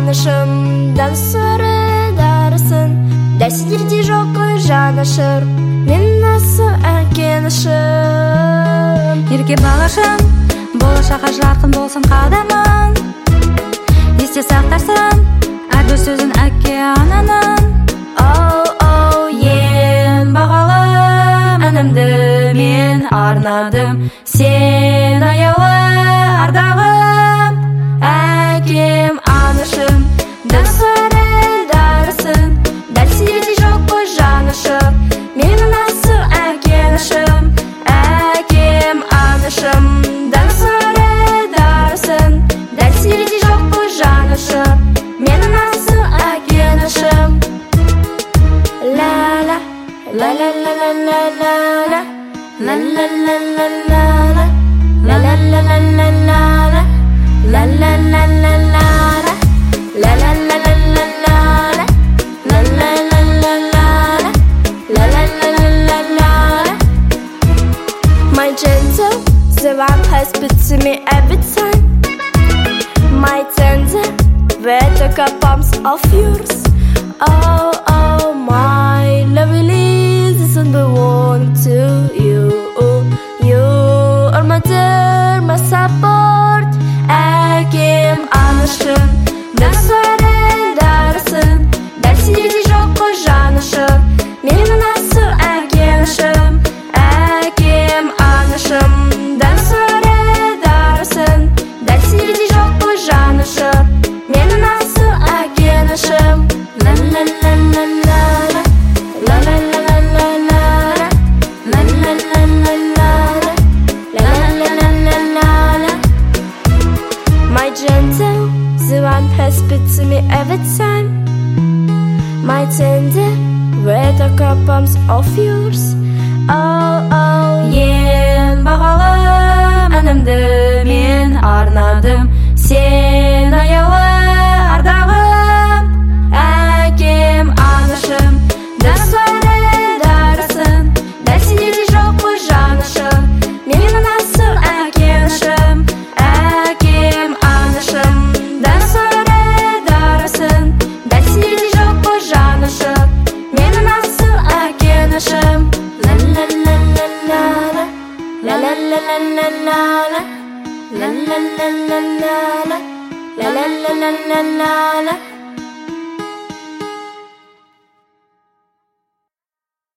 жанышымдан сырыдарсын. Дәл сендерде жоқ қой жанашыр, мен осы әкенішім. Ерке балашым, болашаққа жарқын болсын қадамың, есте сақтарсын әрбір сөзін әке ананың. Оу, Ең бағалы әнімді мен арнадым, сен аяулы ардағым, әкем анышым, дәл сырыдарсын. Дәл сендерде жоқ қой жанышым, менің асыл әкенішім. Әкем анышым, дәл сырыдарсын. Дәл сендерде жоқ қой жанышым, менің асыл әкенішім. Ла-ла, ла-ла-ла-ла-ла-ла, ла-ла-ла-ла-ла-ла, ла-ла-ла-ла-ла-ла, ла-ла-ла-ла-ла-ла, ла-ла-ла-ла-ла-ла, ла-ла-ла-ла-ла-ла, ла-ла-ла-ла-ла-ла. My gentle, the one who speaks to me every time. My tender, where the cups of yours. Oh, my lovely, this one belong to you. You are my dear, my support. Әкем анышым, дәл сырыдарсын. Дәл сендерде жоқ қой жанышым, менің асыл әкенішім. Әкем анышым, дәл сырыдарсын. Дәл сендерде жоқ қой жанышым, менің асыл әкенішім. Ла-ла-ла-ла-ла-ла, ла-ла-ла-ла-ла-ла, ла-ла-ла-ла-ла-ла, ла-ла-ла-ла-ла-ла. My gentle, the one who speaks to me every time. My tender, where the cups of yours. Oh, ең бағалы әнімді мен арнадым, сен аяулы ардағым, әкем анышым, дәл сырыдарсын. Дәл сендерде жоқ қой жанышым, менің асыл әкенішім. Әкем анышым, дәл сырыдарсын. Дәл сендерде жоқ қой жанышым, менің асыл әкенішім. Ла-ла-ла-ла-ла-ла, ла-ла-ла-ла-ла-ла, ла-ла-ла-ла-ла-ла, ла-ла-ла-ла-ла-ла.